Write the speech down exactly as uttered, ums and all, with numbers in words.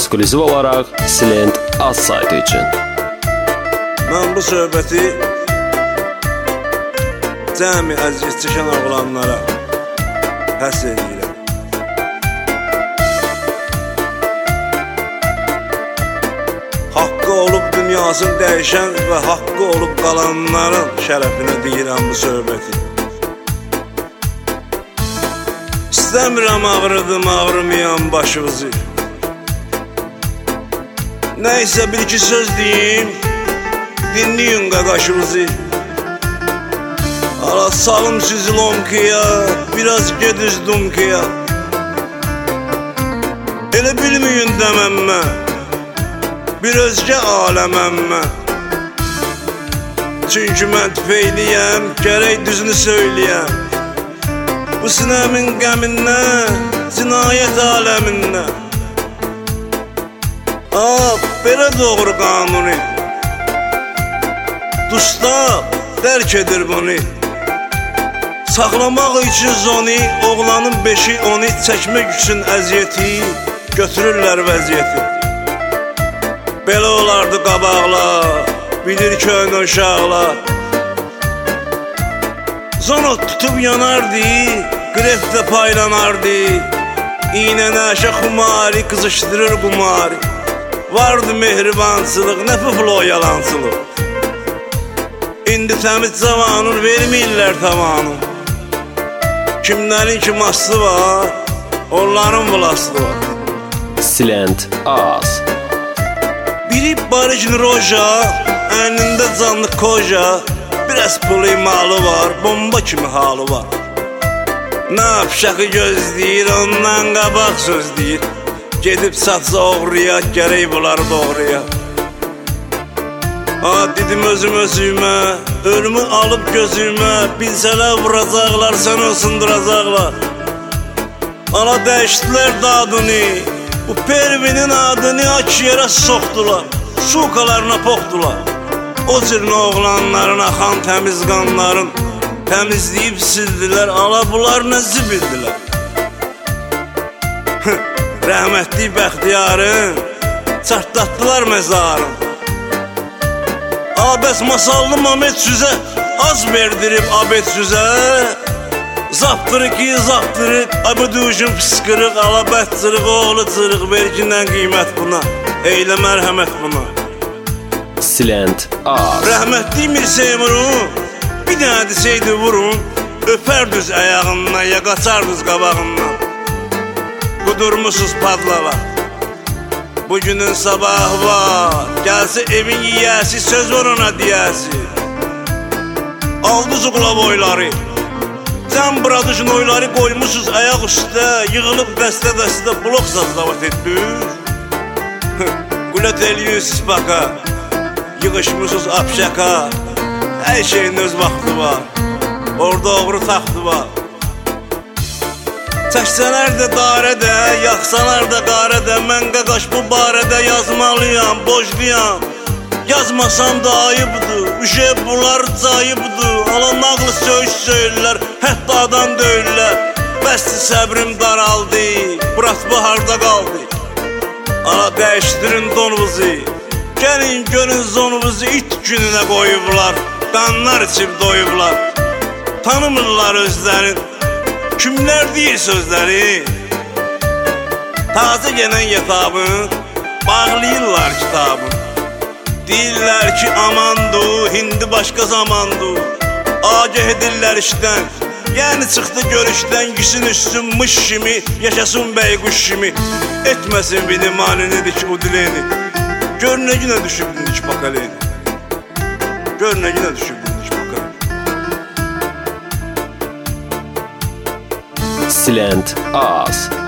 ekskluziv olaraq Silent Az saytı üçün. Mən bu söhbəti cəmi əziyyət çəkən oğlanlara həsr edirəm. Haqqı olub dünyasını dəyişən və haqqı olub qalanların şərəfinə deyirəm bu söhbəti. İstəmirəm ağrıdım, ağrımayan başınızı. Nəysə bir iki söz deyim, dinləyin qaqaşınızı. Ala salım sizi lomkaya, biraz gediz dumkaya. Elə bilməyin deməmmə, bir özgə aləməmmə. Çünki mən tüfeyliyəm, gərək düzünü söyləyəm. Bu sinəmin qəmindən, cinayət aləmindən. Aa, belə doğru qanuni. Dustaq dərk edir bunu. Saxlamaq üçün zoni, oğlanın beşi onu çəkmək üçün əziyyəti, götürürlər vəziyyəti. Belə olardı qabaqlar, bilir köynə uşaqlar. Zonot tutub yanardı, qrefdə paylanardı. İynə nəşə xumari, qızışdırır qumari. Vardı mehribansılıq, nə püflü o yalansılıq. İndi təmiz zamanın vermirlər tavanı. Kimlərin ki maslı var, onların bulaslı var. Silent Az. Biri barıcın roja, əlində canlı koja. Biraz pulu malı var, bomba kimi halı var. Nə yapşakı gözləyir, ondan qabaq söz deyir. Gedib satsa oğruya, gərək bunları doğruya. Ha dedim özüm özümə, ölümü alıb gözümə. Bilsələr vuracaqlar, sən osunduracaqlar. Ana dəyişdilər dadını, bu pervinin adını aç yerə soxdular. Sukalarına poxdular. O cürün oğlanların, axan təmiz qanların təmizləyib sildilər. Ala bunlar nə zibildilər. Rəhmətli bəxtiyarın çartlatdılar məzarın. Abəs masallı Mamet süzə az verdirib abet süzə. Zaptırıq ki zaptırıq, abuduşun pıskırıq. Ala bətçırıq, oğlu çırıq, vergindən qiymət buna, eylə mərhəmət buna. Silent Az. Rəhmətli Mir Seymurun bir dənə deseydi vurun, öpərdüz əyağından, ya qaçardız qabağından. Qudurmusuz padlava, bugünün sabahı var. Gəlsi evin yiyəsi, söz var ona deyəsi. Aldız uqla boyları, cəm buradışın oyları qoymusuz ayaq üstə. Yığılıb dəstə-dəstə blok sazlavat etdiniz. Qulət eləyiniz baka, yığışmışsız apşaka. Hər şeyin öz vaxtı var, orada oğru taxtı var. Çəksələr də darədə, yaxsalar da qarədə. Mən qaqaş bu barədə yazmalıyam, borcluyam. Yazmasam da ayıbdır, üşə bunlar cayıbdır. Ala nağlı söz söylürlər, hətta adam döyürlər. Bəsdir səbrim daraldı, burat baharda qaldı. Ala dəyişdirin donuvuzu, gəlin görün zonuvuzu. İt gününə qoyublar, qanlar içib doyublar. Tanımırlar özlərin, kimlər deyir sözləri. Tazə gələn yetabın, bağlayırlar kitabın. Deyirlər ki amandır, hindi başqa zamandır. Agah edirlər işdən, yəni çıxdı görüşdən. Yüzün üstün mış kimi, yaşasın bəyquş kimi. Etməsin bilimanini dik udileni. Gör nə günə düşübdün dik bakaleni. Gör nə günə düşübdün dik bakaleni. Silent Az.